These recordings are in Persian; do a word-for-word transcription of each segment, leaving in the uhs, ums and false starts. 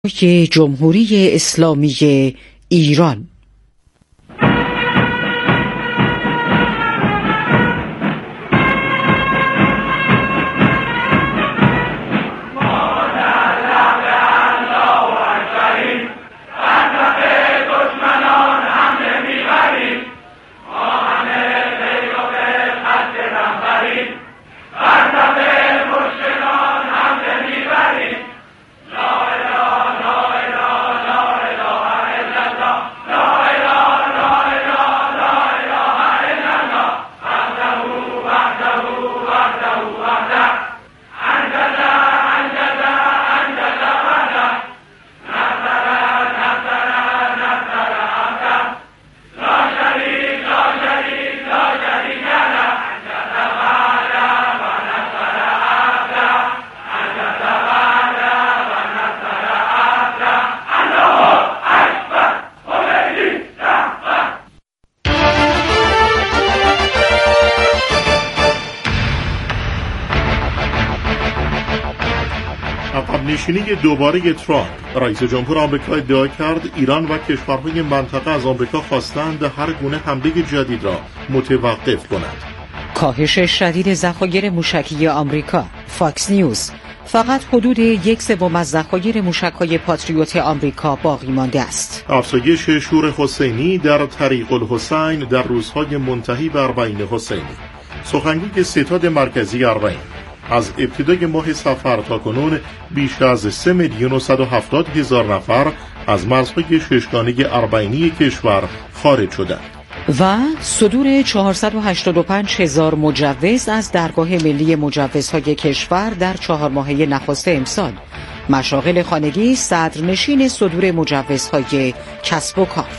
جمهوری اسلامی ایران. نشینی دوباره ترامپ. رئیس جمهور آمریکا ادعا کرد ایران و کشورهای منطقه از آمریکا خواستند هر گونه حمله جدید را متوقف کند. کاهش شدید ذخایر موشکی آمریکا. فاکس نیوز: فقط حدود یک سوم از ذخایر موشک‌های پاتریوت آمریکا باقی مانده است. افزایش شور حسینی در طریق الحسین در روزهای منتهی به اربعین حسینی. سخنگوی ستاد مرکزی اربعین: از ابتدای ماه صفر تا کنون بیش از سه میلیون و صد و هفتاد هزار نفر از مرزهای ششگانه اربعینی کشور خارج شدند. و صدور چهارصد و هشتاد و پنج هزار مجوز از درگاه ملی مجوزهای کشور در چهار ماهه نخست امسال. مشاغل خانگی صدرنشین صدور مجوزهای کسب و کار.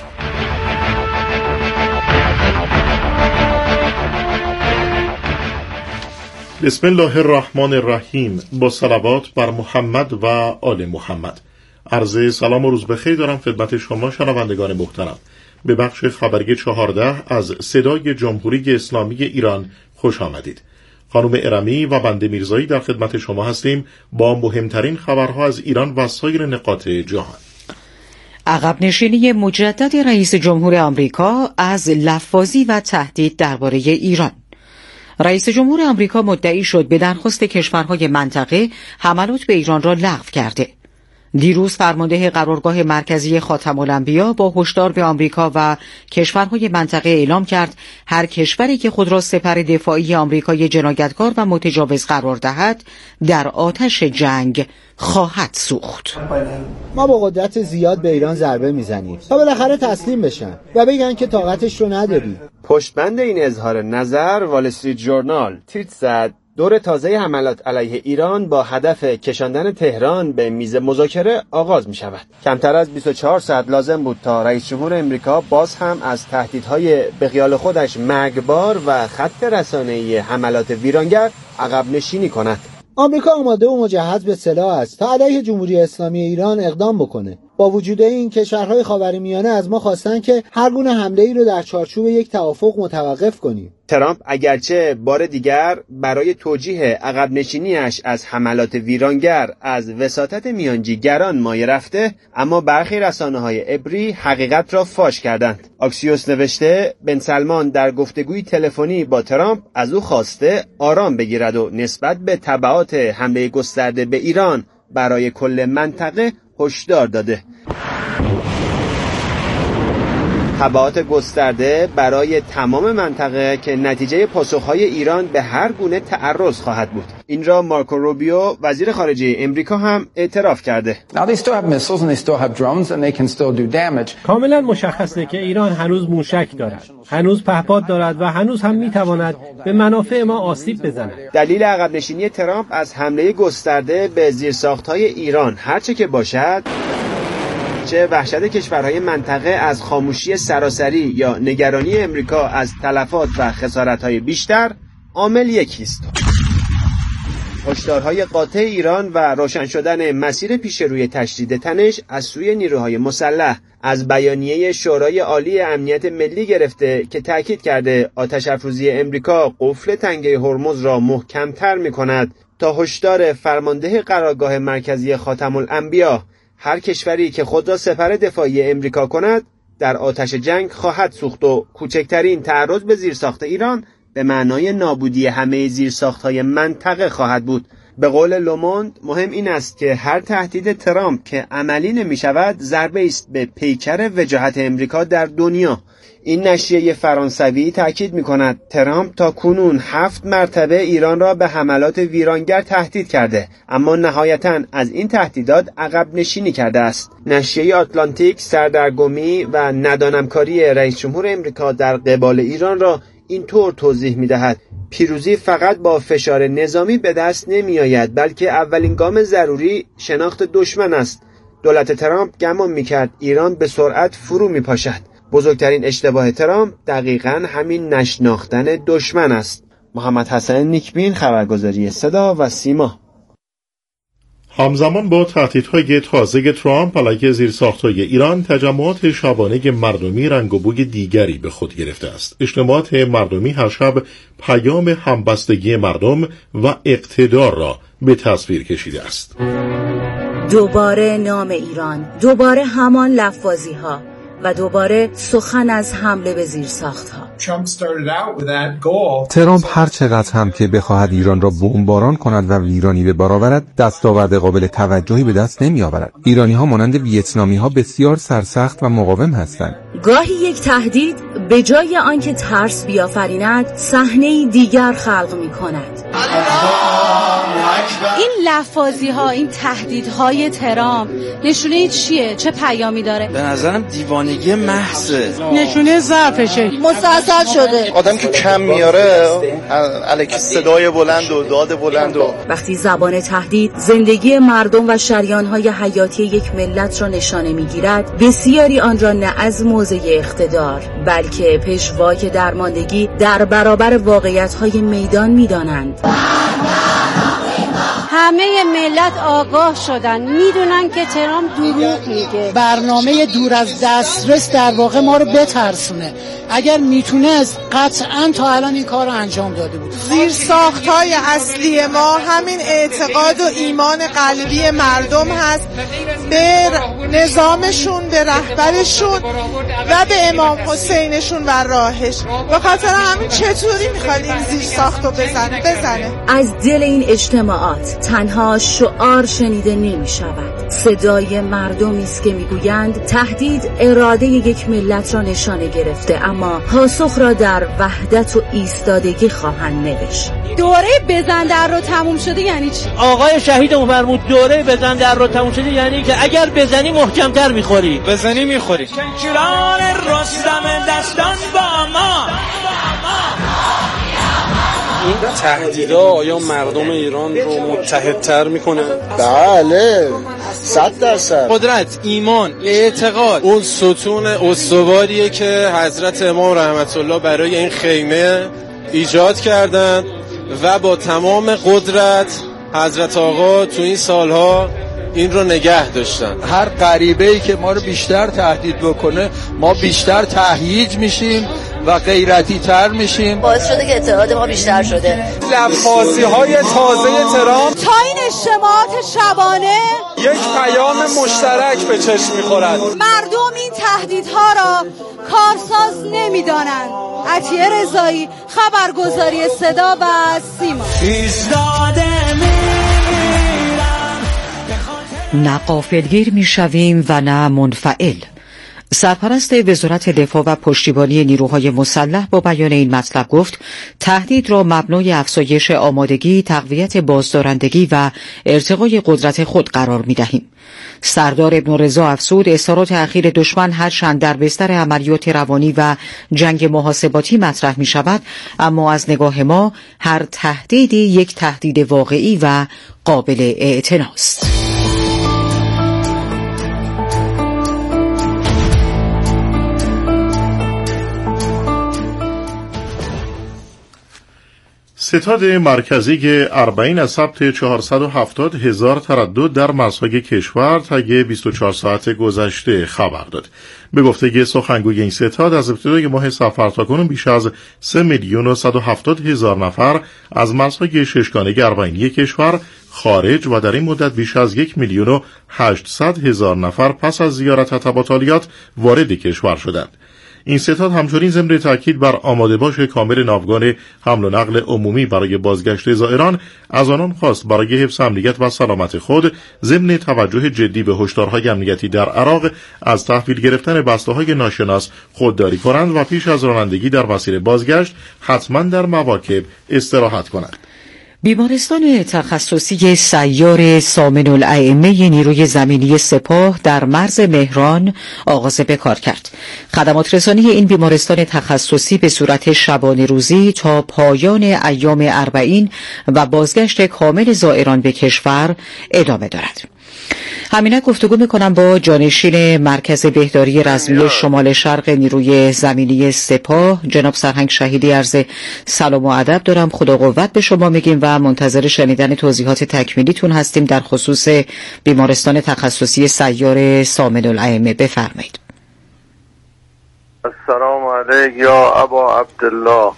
بسم الله الرحمن الرحیم. با صلوات بر محمد و آل محمد. عرض سلام و روز بخیر دارم خدمت شما شنوندگان محترم. به بخش خبری چهارده از صدای جمهوری اسلامی ایران خوش آمدید. خانم ارمی و بنده میرزایی در خدمت شما هستیم با مهمترین خبرها از ایران و سایر نقاط جهان. عقب نشینی مجدد رئیس جمهور آمریکا از لفاظی و تهدید درباره ایران. رئیس جمهور آمریکا مدعی شد به درخواست کشورهای منطقه حملات به ایران را لغو کرده. دیروز فرمانده قرارگاه مرکزی خاتم الانبیا با هشدار به آمریکا و کشورهای منطقه اعلام کرد هر کشوری که خود را سپر دفاعی آمریکای جنایتکار و متجاوز قرار دهد در آتش جنگ خواهد سوخت. ما با قدرت زیاد به ایران ضربه میزنیم تا بالاخره تسلیم بشن و بگن که طاقتش رو نداری. پشتبند این اظهار نظر وال استریت ژورنال تیتر زد دور تازه حملات علیه ایران با هدف کشاندن تهران به میز مذاکره آغاز می شود. کمتر از بیست و چهار ساعت لازم بود تا رئیس جمهور امریکا باز هم از تهدیدهای به خیال خودش مرگبار و خط رسانه‌ای حملات ویرانگر عقب نشینی کند. آمریکا آماده و مجهز به سلاح است تا علیه جمهوری اسلامی ایران اقدام بکنه. با وجود این کشورهای خاورمیانه از ما خواستن که هر گونه حمله‌ای رو در چارچوب یک توافق متوقف کنیم. ترامپ اگرچه بار دیگر برای توجیه عقب نشینیش از حملات ویرانگر از وساطت میانجیگران مایه رفته، اما برخی رسانه‌های عبری حقیقت را فاش کردند. آکسیوس نوشته بن سلمان در گفتگوی تلفنی با ترامپ از او خواسته آرام بگیرد و نسبت به تبعات حمله گسترده به ایران برای کل منطقه هشدار داده. تبعات گسترده برای تمام منطقه که نتیجه پاسخهای ایران به هر گونه تعرض خواهد بود. این را مارکو روبیو وزیر خارجه امریکا هم اعتراف کرده. کاملا مشخصه که ایران هنوز موشک دارد، هنوز پهپاد دارد و هنوز هم میتواند به منافع ما آسیب بزند. دلیل عقب نشینی ترامپ از حمله گسترده به زیرساختهای ایران هرچه که باشد، چه وحشت کشورهای منطقه از خاموشی سراسری یا نگرانی امریکا از تلفات و خسارت‌های بیشتر، عامل یکی است. هشدارهای قاطع ایران و روشن شدن مسیر پیش روی تشدید تنش از سوی نیروهای مسلح از بیانیه شورای عالی امنیت ملی گرفته که تاکید کرده آتش افروزی امریکا قفل تنگه هرمز را محکم‌تر می‌کند تا هشدار فرمانده قرارگاه مرکزی خاتم الانبیا هر کشوری که خود را سپر دفاعی امریکا کند در آتش جنگ خواهد سوخت و کوچکترین تعرض به زیرساخت ایران به معنای نابودی همه زیرساخت‌های منطقه خواهد بود. به قول لوموند مهم این است که هر تهدید ترامپ که عملی نمی‌شود ضربه است به پیکر وجاهت امریکا در دنیا. این نشریه فرانسوی تاکید می‌کند ترامپ تا کنون هفت مرتبه ایران را به حملات ویرانگر تهدید کرده، اما نهایتاً از این تهدیدات عقب نشینی کرده است. نشریه آتلانتیک سردرگمی و ندانمکاری رئیس جمهور امریکا در قبال ایران را اینطور توضیح می‌دهد: پیروزی فقط با فشار نظامی به دست نمی‌آید، بلکه اولین گام ضروری شناخت دشمن است. دولت ترامپ گمان می‌کرد ایران به سرعت فرو می‌پاشد. بزرگترین اشتباه ترامپ دقیقاً همین نشناختن دشمن است. محمد حسن نیکبین، خبرگزاری صدا و سیما. همزمان با تهدیدهای تازه ترامپ علیه زیرساخت‌های ایران، تجمعات شبانه مردمی رنگ و بوی دیگری به خود گرفته است. اجتماعات مردمی هر شب پیام همبستگی مردم و اقتدار را به تصویر کشیده است. دوباره نام ایران، دوباره همان لفاظی‌ها و دوباره سخن از حمله به زیرساخت‌ها. ترامپ هر چقدر هم که بخواهد ایران را بمباران کند و ویرانی به بار آورد، دستاورد قابل توجهی به دست نمی‌آورد. ایرانی‌ها مانند ویتنامی‌ها بسیار سرسخت و مقاوم هستند. گاهی یک تهدید به جای آنکه ترس بیافریند، صحنه‌ای دیگر خلق می‌کند. این لفاظی‌ها، این تهدیدهای ترامپ نشونه چیه؟ چه پیامی داره؟ به نظرم دیوانگی محضه. نشونه ضعفشه. مسلسل شده. آدم که کم میاره الکی صدای بلند و داد بلند و وقتی زبان تهدید زندگی مردم و شریان‌های حیاتی یک ملت را نشانه می‌گیرد، بسیاری آن را نه از موضع اقتدار بلکه پشواک درماندگی در برابر واقعیت‌های میدان می‌دانند. همه ملت آگاه شدن، میدونن که ترامپ دروغ میگه. برنامه دور از دسترس در واقع ما رو بترسونه. اگر میتونست قطعاً تا الان این کار رو انجام داده بود. زیر ساخت‌های اصلی ما همین اعتقاد و ایمان قلبی مردم هست به نظامشون، به رهبرشون و به امام حسینشون و راهش. به خاطر همین چطوری میخواد این زیر ساختو بزنه بزنه از دل این اجتماعات تنها شعار شنیده نمی شود. صدای مردمی است که میگویند تهدید اراده یک ملت را نشانه گرفته، اما پاسخ را در وحدت و ایستادگی خواهند نوشت. دوره بزن در رو تموم شده یعنی چی؟ آقای شهیدمون فرمود دوره بزن در رو تموم شده یعنی که اگر بزنی محکم‌تر میخوری. بزنی میخوری. کنچران رستم دستان با ما. این تهدیدها آیا مردم ایران رو متحدتر میکنه؟ بله، صد درصد. قدرت، ایمان، اعتقاد، اون ستون استواریه که حضرت امام رحمت الله برای این خیمه ایجاد کردن و با تمام قدرت حضرت آقا تو این سالها این رو نگه داشتن. هر غریبه‌ای که ما رو بیشتر تهدید بکنه ما بیشتر تهییج میشیم و غیرتی تر میشیم. باعث شده که اتحاد ما بیشتر شده. لفاظی های تازه ترامپ تا این اجتماعات شبانه یک پیام مشترک به چشم میخورد. مردم این تهدیدها را کارساز نمیدانند. عطیه رضایی، خبرگزاری صدا و سیما. نه غافلگیر میشویم و نه منفعل. سرپرست وزارت دفاع و پشتیبانی نیروهای مسلح با بیان این مطلب گفت تهدید را مبنای افزایش آمادگی، تقویت بازدارندگی و ارتقای قدرت خود قرار می‌دهیم. سردار ابن رضا افزود اظهارات اخیر دشمن هرچند در بستر عملیات روانی و جنگ محاسباتی مطرح می‌شود، اما از نگاه ما هر تهدیدی یک تهدید واقعی و قابل اعتناست. ستاد مرکزی اربعین از ثبت چهارصد و هفتاد هزار تردد در مرزهای کشور طی بیست و چهار ساعت گذشته خبر داد. به گفته سخنگوی این ستاد از ابتدای ماه صفر تاکنون بیش از سه میلیون و صد و هفتاد هزار نفر از مرزهای ششگانه اربعینی کشور خارج و در این مدت بیش از یک میلیون و هشتصد هزار نفر پس از زیارت تباتالیات وارد کشور شدند. این ستاد همچنین ضمن تاکید بر آماده باش کامل ناوگان حمل و نقل عمومی برای بازگشت زائران از آنان خواست برای حفظ امنیت و سلامت خود ضمن توجه جدی به هشدارهای امنیتی در عراق از تحویل گرفتن بسته‌های ناشناس خودداری کنند و پیش از رانندگی در مسیر بازگشت حتما در مواکب استراحت کنند. بیمارستان تخصصی سیار سامن الائمه نیروی زمینی سپاه در مرز مهران آغاز به کار کرد. خدمات رسانی این بیمارستان تخصصی به صورت شبانه روزی تا پایان ایام اربعین و بازگشت کامل زائران به کشور ادامه دارد. همینک گفتگو میکنم با جانشین مرکز بهداری رزمی شمال شرق نیروی زمینی سپاه جناب سرهنگ شهیدی. عرض سلام و ادب دارم، خدا قوت به شما میگیم و منتظر شنیدن توضیحات تکمیلیتون هستیم در خصوص بیمارستان تخصصی سیار سامن الائمه. بفرمایید. السلام علیک یا ابا عبدالله.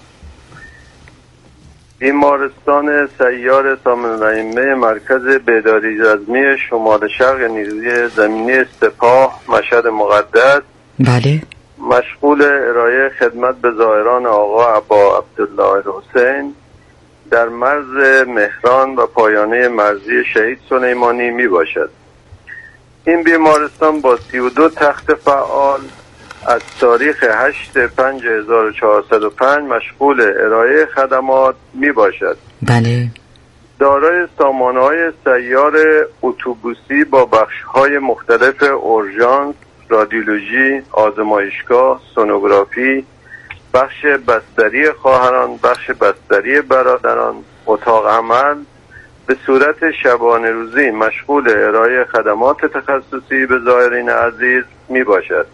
بیمارستان سیار سامن الائمه مرکز بهداری رزمی شمال شرق نیروی زمینی سپاه مشهد مقدس بله مشغول ارائه خدمت به زائران آقا ابا عبدالله الحسین در مرز مهران و پایانه مرزی شهید سلیمانی می باشد. این بیمارستان با سی و دو تخت فعال از تاریخ هشتم پنجم هزار و چهارصد و پنج مشغول ارائه خدمات می باشد. بله. دارای سامانه‌های سیار اتوبوسی با بخش‌های مختلف اورژانس، رادیولوژی، آزمایشگاه، سونوگرافی، بخش بستری خواهران، بخش بستری برادران، اتاق عمل به صورت شبانه روزی مشغول ارائه خدمات تخصصی به زائرین عزیز می باشد.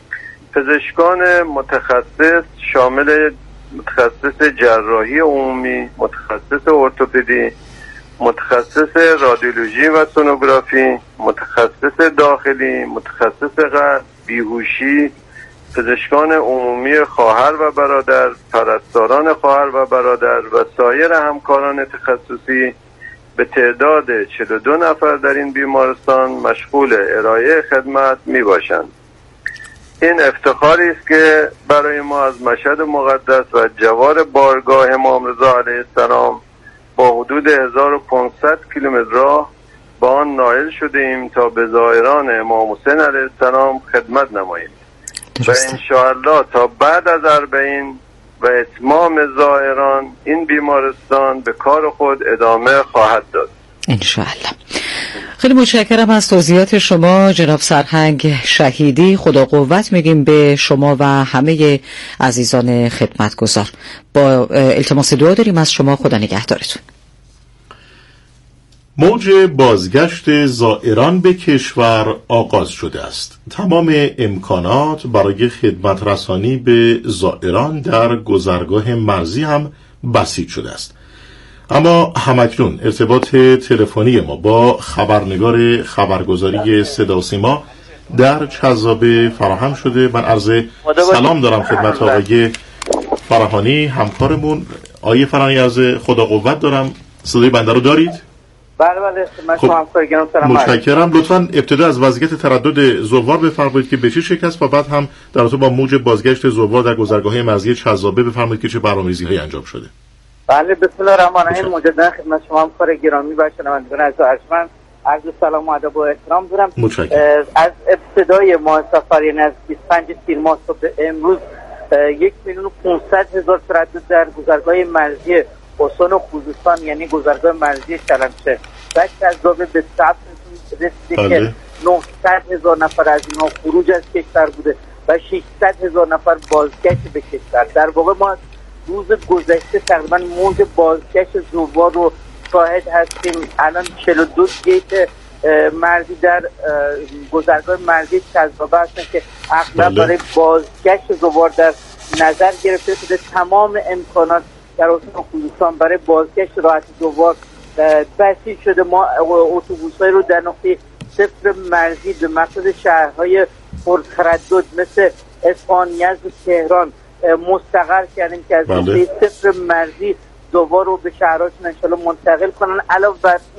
پزشکان متخصص شامل متخصص جراحی عمومی، متخصص ارتوپدی، متخصص رادیولوژی و سونوگرافی، متخصص داخلی، متخصص قلب، بیهوشی، پزشکان عمومی خواهر و برادر، پرستاران خواهر و برادر و سایر همکاران تخصصی به تعداد چهل و دو نفر در این بیمارستان مشغول ارائه خدمت می باشند. این افتخاری است که برای ما از مشهد مقدس و جوار بارگاه امام رضا علیه السلام با حدود هزار و پانصد کیلومتر راه با آن نائل شده ایم تا به زائران امام حسین علیه السلام خدمت نماییم و انشاءالله تا بعد از اربعین و اتمام زائران این بیمارستان به کار خود ادامه خواهد داد انشاءالله. خیلی متشکرم از توضیحات شما جناب سرهنگ شهیدی. خدا قوت میگیم به شما و همه عزیزان خدمتگزار. با التماس دعا داریم از شما. خدا نگهدارتون. موج بازگشت زائران به کشور آغاز شده است. تمام امکانات برای خدمت رسانی به زائران در گذرگاه مرزی هم بسیج شده است. اما همکنون ارتباط تلفنی ما با خبرنگار خبرگزاری صدا و سیما در چذابه فراهم شده. من عرض سلام دارم خدمت آقای فرهانی همکارمون. آقای فرهانی عرض خدا قوت دارم. صدای بنده رو دارید؟ بله بله من شما همکار گرام سلام. متشکرم. لطفاً ابتدا از وضعیت تردد زوار بفرمایید که به چه شکست و بعد هم در رابطه با موج بازگشت زوار در گذرگاه مرزی چذابه بفرمایید که چه برنامه‌ریزی‌هایی انجام شده. بله بسم الله الرحمن الرحیم. مجددا خدمت شما همکار گرامی و شنوندگان عزیز و ارجمند عرض سلام و ادب و احترام دارم. از ابتدای ماه سفر یعنی از بیست و پنجم تیر ماه تا به امروز یک میلیون و پانصد هزار تردد در گذرگاه مرزی حسن و خوزستان یعنی گذرگاه مرزی شلمچه و جذابه به ثبت رسیده که نهصد هزار نفر از اینها خروج از کشور بوده و ششصد هزار نفر بازگشت به کشور. در واقع ما روز گذشته تقریبا موج بازگشت زوار رو شاهد هستیم. الان چهل و دو گیت مرزی در گذرگاه مرزی چذابه هستن که اغلب برای بازگشت زوار در نظر گرفته شده. تمام امکانات در استان خوزستان برای بازگشت راحت زوار بسیج شده. ما اتوبوس‌های رو در نقطه صفر مرزی به مقصد شهرهای پرتردد مثل اصفهان، یزد و تهران مستقر کردیم که از نقطه صفر مرزی زوار رو به شهرهاشون انشالله منتقل کنن. علاوه بر اون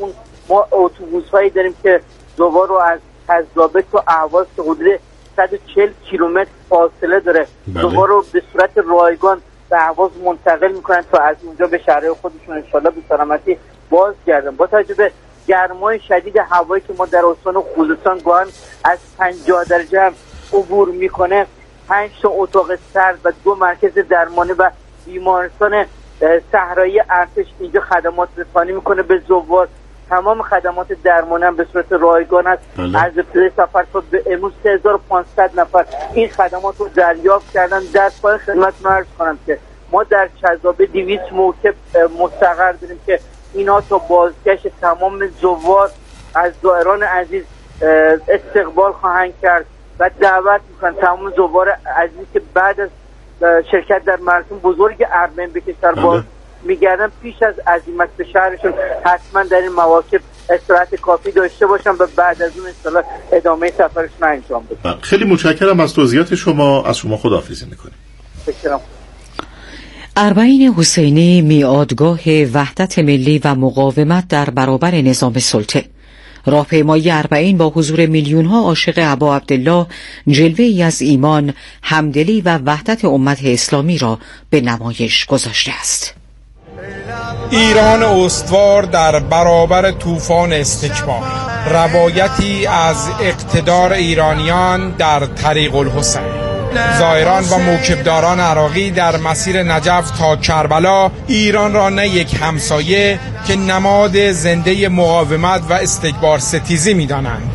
ما اتوبوس‌هایی داریم که زوار رو از کذابه تا اهواز که حدود صد و چهل کیلومتر فاصله داره زوار رو به صورت رایگان به اهواز منتقل میکنن تا از اونجا به شهرهای خودشون انشالله به سلامتی باز گردن. با توجه به گرمای شدید هوایی که ما در استان خوزستان گاهن از پنجاه درجه هم عبور میکنه، پنج تا اتاق سرد و دو مرکز درمانی و بیمارستان صحرایی ارتش اینجا خدمات رسانی میکنه به زوار. تمام خدمات درمانی هم به صورت رایگان است. از ابتدای سفر تا به امروز سه هزار و پانصد نفر این خدمات رو دریافت کردن. در پای خدمتتون عرض کنم که ما در کذابه دویست موکب مستقر داریم که اینا تا بازگشت تمام زوار از زائران عزیز استقبال خواهند کرد و دعوت میکنن تمام زوار عزیز که بعد از شرکت در مراسم بزرگ ارمن به کشور باز میگردن پیش از عزیمت به شهرشون حتما در این مواقع استراحت کافی داشته باشن و بعد از اون اصطلاح ادامه سفرشون انجام بدن. خیلی متشکرم از توضیحات شما. از شما خداحافظی میکنیم. متشکرم. اربعین حسینی میادگاه وحدت ملی و مقاومت در برابر نظام سلطه. راهپیمایی اربعین با حضور میلیون‌ها عاشق ابا عبدالله جلوه‌ای از ایمان، همدلی و وحدت امت اسلامی را به نمایش گذاشته است. ایران استوار در برابر طوفان استکبار، روایتی از اقتدار ایرانیان در طریق الحسین. زائران و موکبداران عراقی در مسیر نجف تا کربلا ایران را نه یک همسایه که نماد زنده مقاومت و استکبار ستیزی می‌دانند.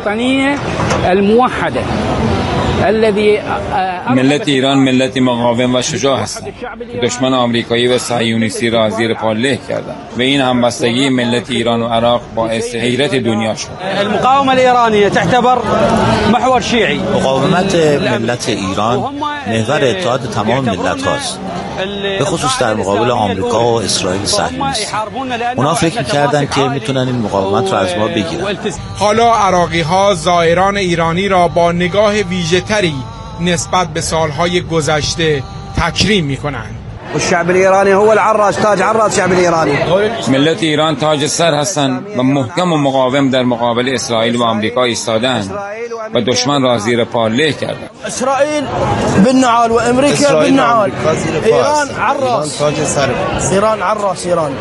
ملت ایران ملتی مقاوم و شجاع هستند. دشمن آمریکایی و صهیونیستی را زیر پا له کردند و این همبستگی ملت ایران و عراق باعث حیرت دنیا شد. المقاومه الایرانیه تعتبر محور شیعی. مقاومت ملت ایران محور اتحاد تمام ملت هاست، به خصوص در مقابل آمریکا و اسرائیل صهیونیستی. اونا فکر می‌کردن که میتونن این مقاومت را از ما بگیرن. حالا عراقی ها زائران ایرانی را با نگاه ویژه‌تری نسبت به سالهای گذشته تکریم می‌کنند. والشعب الإيراني هو العراس، تاج عراس شعب الإيراني. ملت ایران تاج سر هستند و محکم و مقاوم در مقابل اسرائیل و آمریکا ایستادند و دشمن را زیر پا له کردند. اسرائیل بالنعال و امریکا بالنعال. ایران عراس، تاج سر. ایران عراس ایران.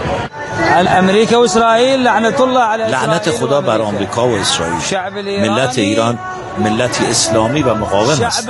امریکا و اسرائیل لعنت الله علی لعنت خدا بر آمریکا و اسرائیل. ملت ایران ملتی اسلامی و مقاوم است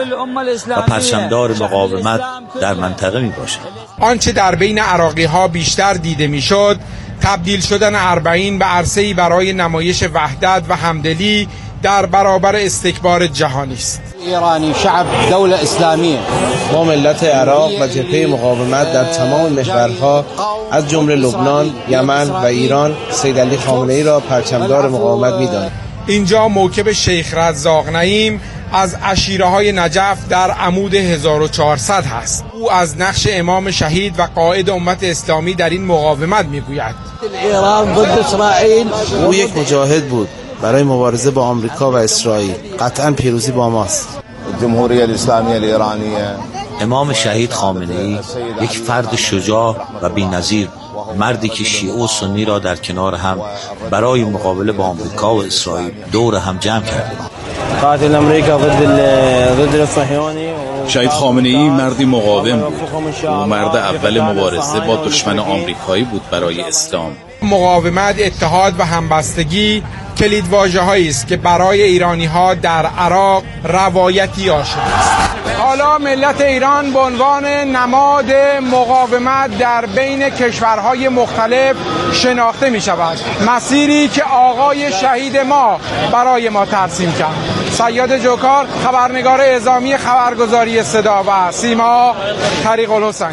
و پرچمدار مقاومت در منطقه می باشد. آنچه در بین عراقی ها بیشتر دیده می شد تبدیل شدن اربعین به عرصه‌ای برای نمایش وحدت و همدلی در برابر استکبار جهانی است. ایرانی شعب دوله اسلامیه. ما ملت عراق و جبهه مقاومت در تمام محورها از جمله لبنان، یمن و ایران سید علی خامنه‌ای را پرچمدار مقاومت می‌دانیم. اینجا موکب شیخ رزاق نعیم از عشیره‌های نجف در عمود هزار و چهارصد هست. او از نقش امام شهید و قائد امت اسلامی در این مقاومت میگوید. ایران ضد اسرائیل. او یک مجاهد بود برای مبارزه با آمریکا و اسرائیل. قطعاً پیروزی با ماست. جمهوری اسلامی ایرانیه. امام شهید خامنه‌ای یک فرد شجاع و بی‌نظیر، مردی که شیعه و سنی را در کنار هم برای مقابله با آمریکا و اسرائیل دور هم جمع کرده. قاتل امریکا ضد ضد الصهیونی. شهید خامنه‌ای مردی مقاوم بود. او مرد اول مبارزه با دشمن آمریکایی بود برای اسلام. مقاومت، اتحاد و همبستگی کلید واژه‌هایی است که برای ایرانی‌ها در عراق روایتی آشنا است. حالا ملت ایران به عنوان نماد مقاومت در بین کشورهای مختلف شناخته می شود. مسیری که آقای شهید ما برای ما ترسیم کرد. صیاد جوکار، خبرنگار اعزامی خبرگزاری صدا و سیما، طریق الحسین.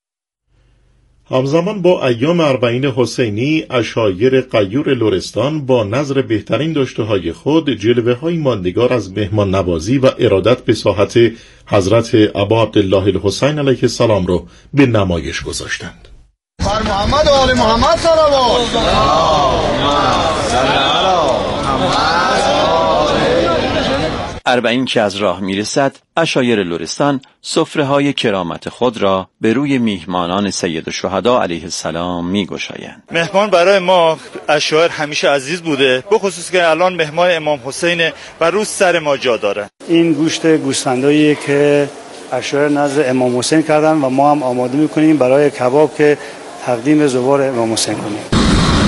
همزمان با ایام اربعین حسینی، عشایر غیور لرستان با نظر بهترین داشته‌های خود جلوه‌های ماندگار از مهمان نوازی و ارادت به ساحت حضرت ابا عبدالله الحسین علیه السلام را به نمایش گذاشتند. بر محمد و آل محمد صلوات. اربعین که از راه میرسد، عشایر لرستان سفره های کرامت خود را به روی میهمانان سید الشهدا علیه السلام میگشایند. مهمان برای ما عشایر همیشه عزیز بوده، به خصوص که الان مهمان امام حسین و روز سر ما جا داره. این گوشت گوسفندایی که عشایر نزد امام حسین کردن و ما هم آماده میکنیم برای کباب که تقدیم زوار امام حسین کنیم.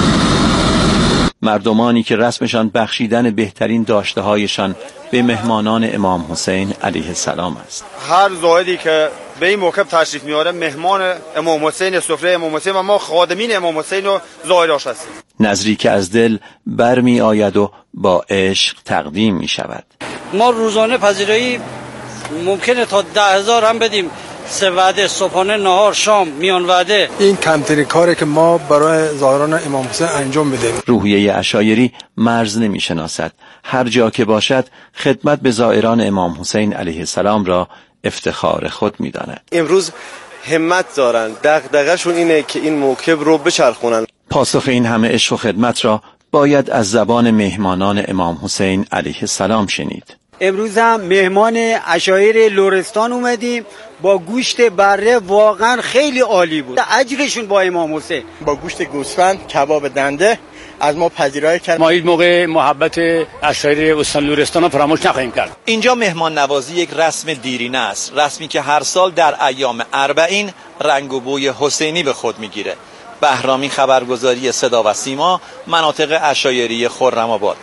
مردمانی که رسمشان بخشیدن بهترین داشته‌هایشان به مهمانان امام حسین علیه السلام است. هر زاهدی که به این موکب تشریف میاره مهمان امام حسین، سفره امام حسین و ما خادمین امام حسین و زائراش هستیم. نظری که از دل برمی آید و با عشق تقدیم می شود. ما روزانه پذیرایی ممکنه تا ده هزار هم بدیم، سه وعده، صبحانه، نهار، شام، میان وعده. این کمترین کاری که ما برای زائران امام حسین انجام میدیم. روحیه عشایری مرز نمی شناسد. هر جا که باشد خدمت به زائران امام حسین علیه السلام را افتخار خود می داند. امروز همت دارن، دغدغه‌شون اینه که این موکب رو بچرخونن. پاسخ این همه عشق و خدمت را باید از زبان مهمانان امام حسین علیه السلام شنید. امروز هم مهمان عشایر لرستان اومدیم با گوشت بره، واقعا خیلی عالی بود. اجرشون با امام حسین با گوشت گوسفند، کباب دنده از ما پذیرایی کرد. ما این موقع محبت عشایر استان لرستان رو فراموش نخواهیم کرد. اینجا مهمان نوازی یک رسم دیرینه است، رسمی که هر سال در ایام اربعین رنگ و بوی حسینی به خود میگیره. بهرامی، خبرگزاری صدا و سیما، مناطق عشایری خرم‌آباد.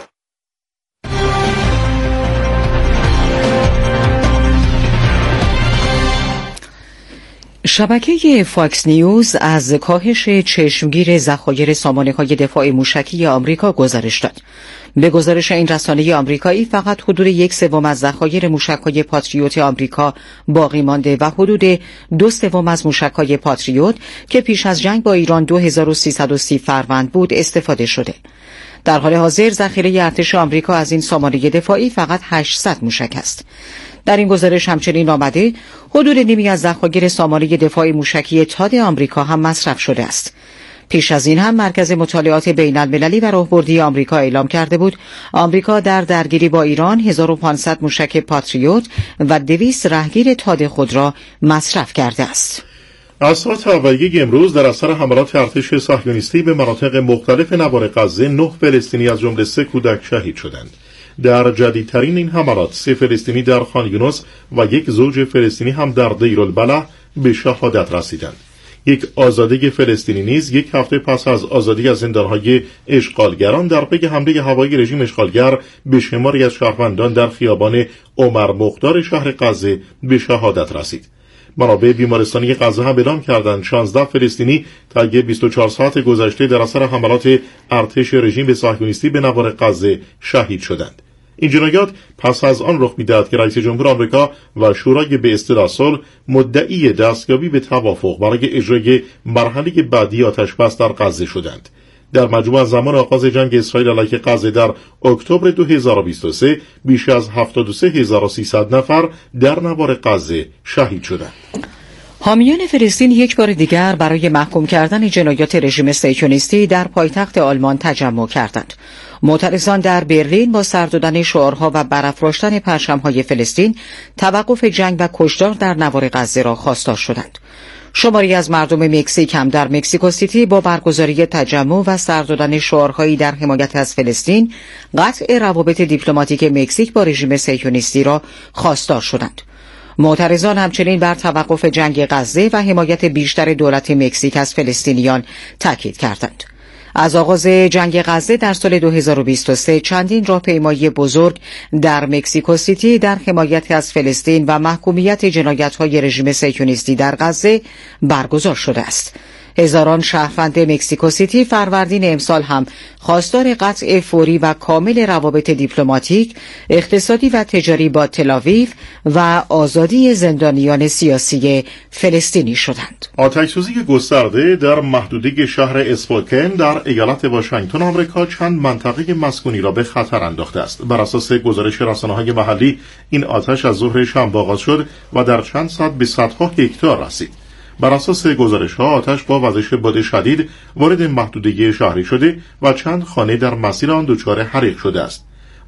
شبکه فاکس نیوز از کاهش چشمگیر ذخایر سامانه‌های دفاع موشکی آمریکا گزارش داد. به گزارش این رسانه آمریکایی فقط حدود یک سوم از ذخایر موشک‌های پاتریوت آمریکا باقی مانده و حدود دو سوم از موشک‌های پاتریوت که پیش از جنگ با ایران دو هزار و سیصد و سی فروند بود استفاده شده. در حال حاضر ذخیره ارتش آمریکا از این سامانه دفاعی فقط هشتصد موشک است. در این گزارش همچنین آمده حدود نیمی از ذخایر سامانه دفاع موشکی تاد آمریکا هم مصرف شده است. پیش از این هم مرکز مطالعات بین المللی و راهبردی آمریکا اعلام کرده بود آمریکا در درگیری با ایران هزار و پانصد موشک پاتریوت و دویست رهگیر تاد خود را مصرف کرده است. از ساعت اولیه امروز در اثر حملات ارتش صهیونیستی به مناطق مختلف نوار غزه نه فلسطینی از جمله سه کودک شهید شدند. در جدیدترین این حملات سه فلسطینی در خان یونس و یک زوج فلسطینی هم در دیرالبلح به شهادت رسیدند. یک آزاده فلسطینی نیز یک هفته پس از آزادی از زندانهای اشغالگران در پی حمله هوایی رژیم اشغالگر به شماری از شهروندان در خیابان عمر مختار شهر غزه به شهادت رسید. منابع بیمارستانی غزه هم اعلام کردند شانزده فلسطینی طی بیست و چهار ساعت گذشته در اثر حملات ارتش رژیم صهیونیستی به نوار غزه شهید شدند. این جنایات پس از آن رخ می‌دهد که رئیس جمهور آمریکا و شورای به اصطلاح صلح مدعی دستیابی به توافق برای اجرای مرحله بعدی آتش‌بس در غزه شدند. در مجموع زمان آغاز جنگ اسرائیل علیه غزه در اکتبر دو هزار و بیست و سه بیش از هفتاد و سه هزار و سیصد نفر در نوار غزه شهید شدند. حامیان فلسطین یک بار دیگر برای محکوم کردن جنایات رژیم صهیونیستی در پایتخت آلمان تجمع کردند. معترضان در برلین با سر دادن شعارها و برافراشتن پرچم‌های فلسطین توقف جنگ و کشتار در نوار غزه را خواستار شدند. شماری از مردم مکزیک هم در مکزیکو سیتی با برگزاری تجمع و سر دادن شعارهایی در حمایت از فلسطین قطع روابط دیپلماتیک مکزیک با رژیم صهیونیستی را خواستار شدند. معترضان همچنین بر توقف جنگ غزه و حمایت بیشتر دولت مکزیک از فلسطینیان تاکید کردند. از آغاز جنگ غزه در سال دو هزار و بیست و سه چندین راهپیمایی بزرگ در مکزیکو سیتی در حمایت از فلسطین و محکومیت جنایت‌های رژیم صهیونیستی در غزه برگزار شده است. هزاران شهروند مکزیکو سیتی فروردین امسال هم خواستار قطع فوری و کامل روابط دیپلماتیک، اقتصادی و تجاری با تل‌آویو و آزادی زندانیان سیاسی فلسطینی شدند. آتش‌سوزی گسترده در محدوده شهر اسپوکن در ایالت واشنگتن آمریکا چند منطقه مسکونی را به خطر انداخته است. بر اساس گزارش رسانه‌های محلی این آتش از ظهر شنبه آغاز شد و در چند ساعت به صدها هکتار رسید. بر اساس گزارش‌ها آتش با وزش باد شدید وارد محدوده شهری شده و چند خانه در مسیر آن دچار حریق شده است.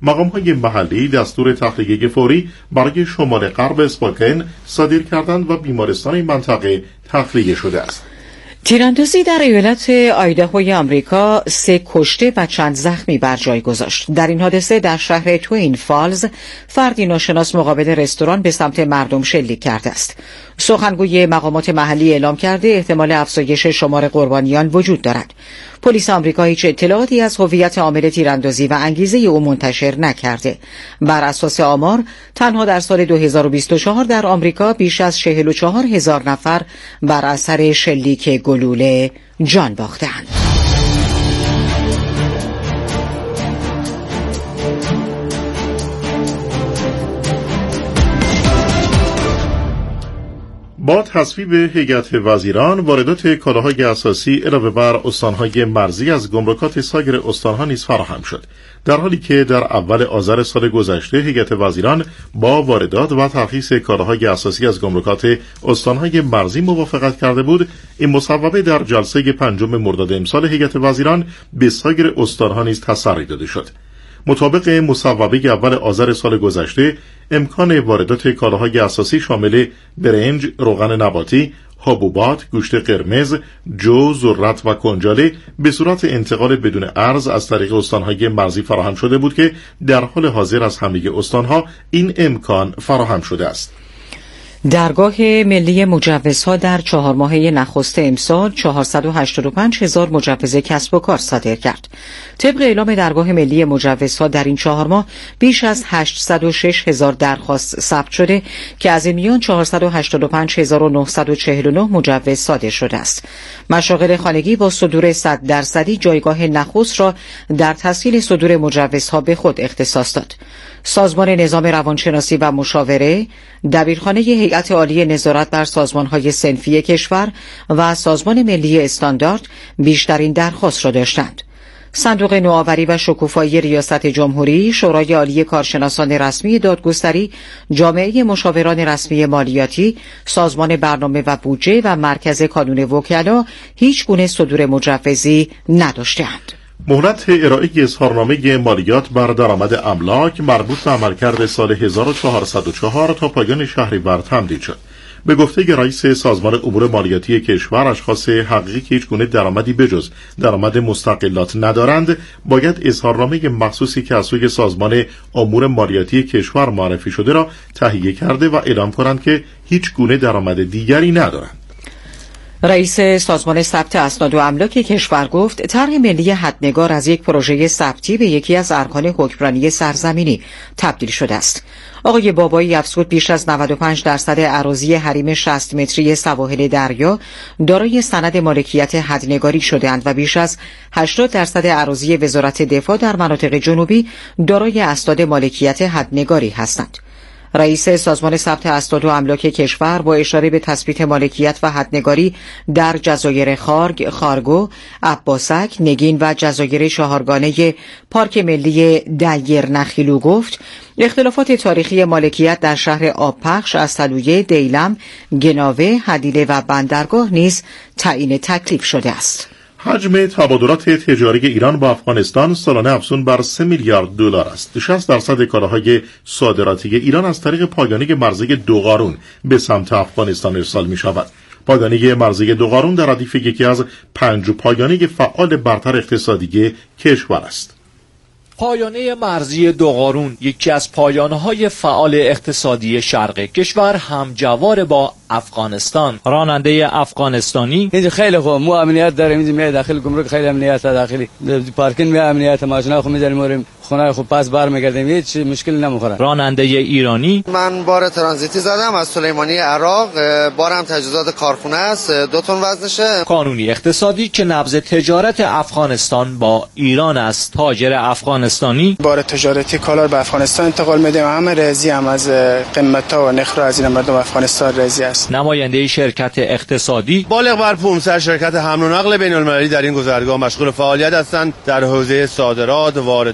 مقام‌های محلی دستور تخلیه فوری برای شمال غرب اسپوکن صادر کردند و بیمارستان این منطقه تخلیه شده است. تیراندازی در ایالت آیداهوی آمریکا سه کشته و چند زخمی بر جای گذاشت. در این حادثه در شهر توین فالز فردی ناشناس مقابل رستوران به سمت مردم شلیک کرده است. سخنگوی مقامات محلی اعلام کرده احتمال افزایش شمار قربانیان وجود دارد. پلیس آمریکا هیچ اطلاعاتی از هویت عامل تیراندازی و انگیزه او منتشر نکرده. بر اساس آمار تنها در سال دو هزار و بیست و چهار در آمریکا بیش از چهل و چهار هزار نفر بر اثر شلیک گلوله جان باختند. با تصویب هیئت وزیران واردات کالاهای اساسی علاوه بر استانهای مرزی از گمرکات سایر استانها نیز فراهم شد، در حالی که در اول آذر سال گذشته هیئت وزیران با واردات و ترخیص کالاهای اساسی از گمرکات استانهای مرزی موافقت کرده بود. این مصوبه در جلسه پنجم مرداد امسال هیئت وزیران به سایر استانها نیز تسری داده شد. مطابق مصوبه اول آذر سال گذشته امکان واردات کالاهای اساسی شامل برنج، روغن نباتی، حبوبات، گوشت قرمز، جو، ذرت و کنجاله به صورت انتقال بدون ارز از طریق استانهای مرزی فراهم شده بود که در حال حاضر از همه استانها این امکان فراهم شده است. درگاه ملی مجوزها در چهار ماهه نخست امسال چهارصد و هشتاد و پنج هزار مجوز کسب و کار صادر کرد. طبق اعلام درگاه ملی مجوزها در این چهار ماه بیش از هشتصد و شش هزار درخواست ثبت شده که از این میان چهارصد و هشتاد و پنج هزار و نهصد و چهل و نه مجوز صادر شده است. مشاغل خانگی با صدور صد درصدی جایگاه نخست را در تسهیل صدور مجوزها به خود اختصاص داد. سازمان نظام روانشناسی و مشاوره، دبیرخانه هیئت عالی نظارت بر سازمان‌های صنفی کشور و سازمان ملی استاندارد بیشترین درخواست را داشتند. صندوق نوآوری و شکوفایی ریاست جمهوری، شورای عالی کارشناسان رسمی دادگستری، جامعه مشاوران رسمی مالیاتی، سازمان برنامه و بودجه و مرکز کانون وکلا هیچ گونه صدور مجوزی نداشتند. مهلت ارائه اظهارنامه مالیات بر درآمد املاک مربوط به عملکرد سال هزار و چهارصد و چهار تا پایان شهریور تمدید شد. به گفته رئیس سازمان امور مالیاتی کشور، اشخاص حقیقی که هیچ گونه درآمدی بجز درآمد مستقلات ندارند باید اظهارنامه مخصوصی که از سوی سازمان امور مالیاتی کشور معرفی شده را تهیه کرده و اعلام کنند که هیچ گونه درآمد دیگری ندارند. رئیس سازمان ثبت اسناد و املاک کشور گفت طرح ملی حدنگار از یک پروژه ثبتی به یکی از ارکان حکمرانی سرزمینی تبدیل شده است. آقای بابایی افزود بیش از نود و پنج درصد اراضی حریم شصت متری سواحل دریا دارای سند مالکیت حدنگاری شده‌اند و بیش از هشتاد درصد اراضی وزارت دفاع در مناطق جنوبی دارای اسناد مالکیت حدنگاری هستند. رئیس سازمان ثبت اسناد و املاک کشور با اشاره به تثبیت مالکیت و حدنگاری در جزایر خارگ، خارگو، عباسک، نگین و جزایر چهارگانه پارک ملی دیر نخیلو گفت اختلافات تاریخی مالکیت در شهر آبپخش، اصلویه، دیلم، گناوه، هدیله و بندرگاه نیز تعیین تکلیف شده است. حجم تبادلات تجاری ایران با افغانستان سالانه افزون بر سه میلیارد دلار است. شصت درصد کالاهای صادراتی ایران از طریق پایگانی مرزی دوقارون به سمت افغانستان ارسال می شود. پایگانی مرزی دوقارون در ردیف یکی از پنج پایگانی فعال برتر اقتصادی کشور است. پایانه مرزی دوقارون یکی از پایانه‌های فعال اقتصادی شرق کشور همجوار با افغانستان. راننده افغانستانی اینجا خیلی خوب، ما امنیت داریم، اینجا میای داخل گمرک خیلی امنیت داخلی، پارکینگ می امنیت، ماشینا خو میذاریم میریم خونه، خب پس برمیگردیم، هیچ مشکلی نمیخوره. راننده ایرانی من بار ترانزیتی زدم از سلیمانی عراق، بارم تجهیزات کارخونه است، دو تن وزنشه. قانونی اقتصادی که نبض تجارت افغانستان با ایران است. تاجر افغانستانی بار تجارتی کالا به افغانستان انتقال میدیم، همه راضی هم از قیمتا و نرخ از این مردم افغانستان راضی است. نماینده شرکت اقتصادی بالغ بر پانصد شرکت حمل و نقل بین المللی در این گذرگاه مشغول فعالیت هستند در حوزه صادرات، واردات.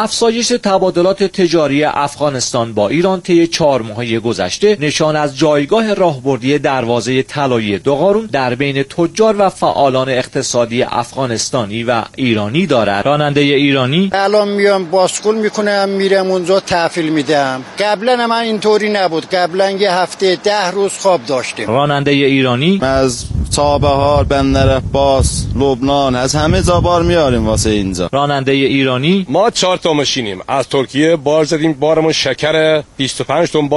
افزایش تبادلات تجاری افغانستان با ایران طی چهار ماهه گذشته نشان از جایگاه راهبردی دروازه طلایی دوقارون در بین تجار و فعالان اقتصادی افغانستانی و ایرانی دارد. راننده ایرانی: الان میام باسکول میکنم میرم اونجا تحویل میدم. قبلا من اینطوری نبود. قبلا یه هفته ده روز خواب داشتیم. راننده ایرانی: از چابهار، بندر عباس، لبنان، از همه جا بار میاریم واسه اینجا. راننده ایرانی: ما چهار تا ماشینیم، از ترکیه بار زدیم، بارمون شکر بیست و پنج تن بار